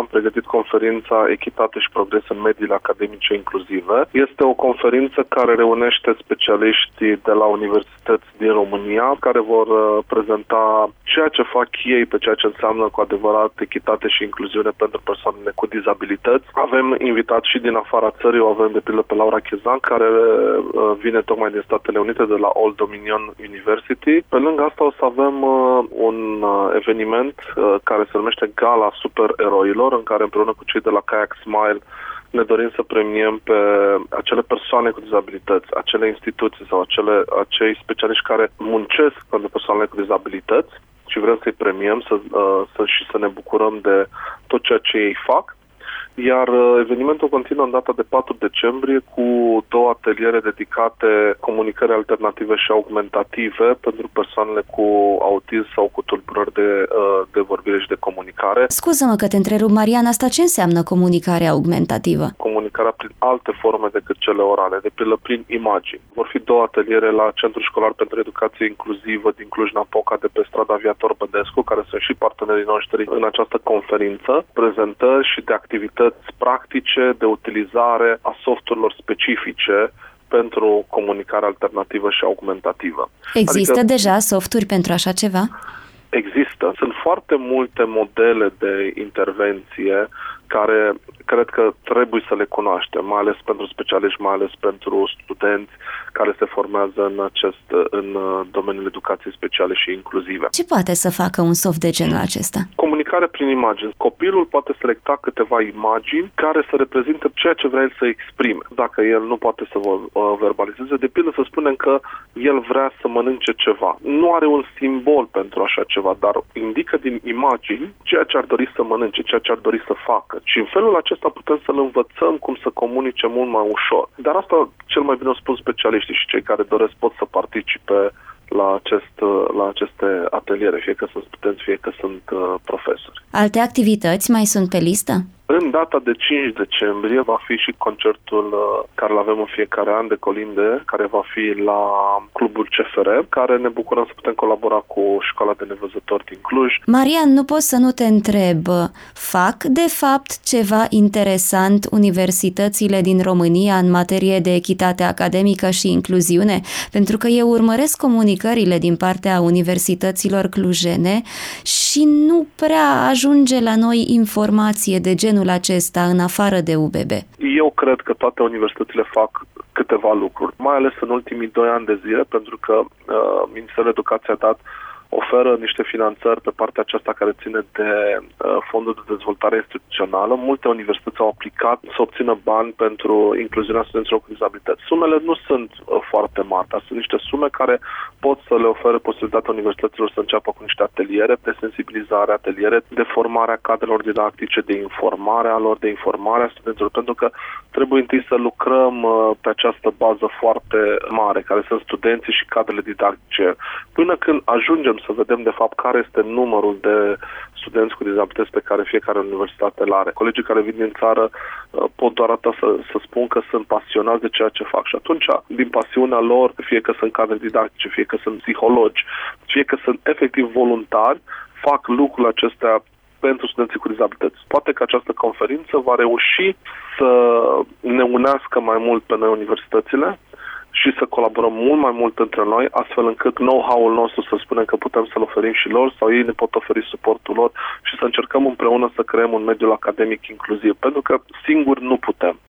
am pregătit conferința Echitate și progres în mediile academice inclusive. Este o conferință care reunește specialiști de la universități din România, care vor prezenta ceea ce fac ei pe ceea ce înseamnă cu adevărat echitate și incluziune pentru persoanele cu dizabilități. Avem invitat și din afara țării, o avem de pildă pe Laura Chezan, care vine tocmai din Statele Unite, de la Old Dominion University. Pe lângă asta o să avem un eveniment care se numește Gala Supereroilor, în care împreună cu cei de la Kayak Smile ne dorim să premiem pe acele persoane cu dizabilități, acele instituții sau acei specialiști care muncesc pentru persoanele cu dizabilități și vrem să-i premiem și să ne bucurăm de tot ceea ce ei fac. Iar evenimentul continuă în data de 4 decembrie cu 2 ateliere dedicate comunicării alternative și augmentative pentru persoanele cu autism sau cu tulburări de vorbire și de comunicare. Scuză-mă că te întrerup, Marian, asta ce înseamnă comunicare augmentativă? Comunicarea prin alte forme decât cele orale, de pildă prin imagini. Vor fi 2 ateliere la Centrul Școlar pentru Educație Inclusivă din Cluj-Napoca, de pe strada Viator Bădescu, care sunt și partenerii noștri în această conferință, prezentări și de activități practice de utilizare a softurilor specifice pentru comunicare alternativă și augmentativă. Există deja softuri pentru așa ceva? Există. Sunt foarte multe modele de intervenție care cred că trebuie să le cunoaștem, mai ales pentru specialiști, mai ales pentru studenți care se formează în domeniul educației speciale și inclusive. Ce poate să facă un soft de genul acesta? Comunicare prin imagini. Copilul poate selecta câteva imagini care să reprezinte ceea ce vrea el să exprime. Dacă el nu poate să verbalizeze, de pildă să spunem că el vrea să mănânce ceva. Nu are un simbol pentru așa ceva, dar indică din imagini ceea ce ar dori să mănânce, ceea ce ar dori să facă. Și în felul acesta putem să-l învățăm cum să comunice mult mai ușor. Dar asta cel mai bine o spun specialiștii și cei care doresc pot să participe la aceste ateliere, fie că sunt studenți, fie că sunt profesori. Alte activități mai sunt pe listă? În data de 5 decembrie va fi și concertul care îl avem în fiecare an de colinde, care va fi la Clubul CFR, care ne bucurăm să putem colabora cu Școala de Nevăzători din Cluj. Marian, nu pot să nu te întreb, fac de fapt ceva interesant universitățile din România în materie de echitate academică și incluziune? Pentru că eu urmăresc comunicările din partea universităților clujene și nu prea ajunge la noi informație de genul acesta în afară de UBB. Eu cred că toate universitățile fac câteva lucruri, mai ales în ultimii 2 ani de zile, pentru că Ministerul Educației a dat oferă niște finanțări pe partea aceasta care ține de fondul de dezvoltare instituțională. Multe universități au aplicat să obțină bani pentru incluziunea studenților cu dizabilități. Sumele nu sunt foarte mari, dar sunt niște sume care pot să le ofere posibilitatea universităților să înceapă cu niște ateliere de sensibilizare, ateliere de formare a cadrelor didactice, de informare a lor, de informare a studenților, pentru că trebuie întâi să lucrăm pe această bază foarte mare, care sunt studenții și cadrele didactice. Până când ajungem să vedem, de fapt, care este numărul de studenți cu dizabilități pe care fiecare universitate îl are. Colegii care vin din țară pot doar atât să spun că sunt pasionați de ceea ce fac și atunci, din pasiunea lor, fie că sunt cadre didactice, fie că sunt psihologi, fie că sunt efectiv voluntari, fac lucrurile acestea pentru studenții cu dizabilități. Poate că această conferință va reuși să ne unească mai mult pe noi universitățile și să colaborăm mult mai mult între noi, astfel încât know-how-ul nostru să spunem că putem să-l oferim și lor sau ei ne pot oferi suportul lor și să încercăm împreună să creăm un mediu academic inclusiv. Pentru că